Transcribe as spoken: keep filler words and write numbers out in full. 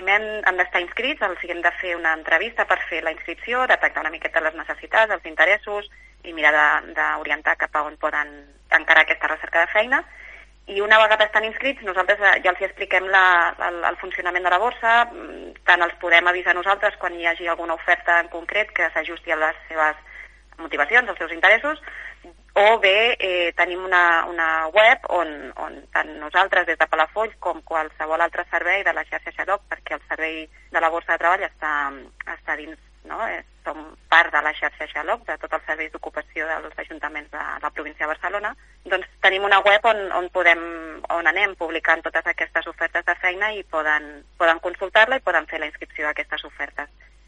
primer han d'estar inscrits, els hem de fer una entrevista per fer la inscripció, detectar una miqueta les necessitats, els interessos i mirar d'orientar cap a on poden encarar aquesta recerca de feina. I una vegada estan inscrits, nosaltres ja els expliquem la, el, el funcionament de la borsa, tant els podem avisar nosaltres quan hi hagi alguna oferta en concret que s'ajusti a les seves motivacions, als seus interessos, o bé eh, tenim una, una web on, on tant nosaltres des de Palafolls com qualsevol altre servei de la xarxa Xaloc, perquè el servei de la borsa de treball està, està dins, no? Eh, som part de la xarxa Xaloc, de tots els serveis d'ocupació dels ajuntaments de la província de Barcelona, doncs tenim una web on, on, podem, on anem publicant totes aquestes ofertes de feina i poden, poden consultar-la i poden fer la inscripció d'aquestes ofertes.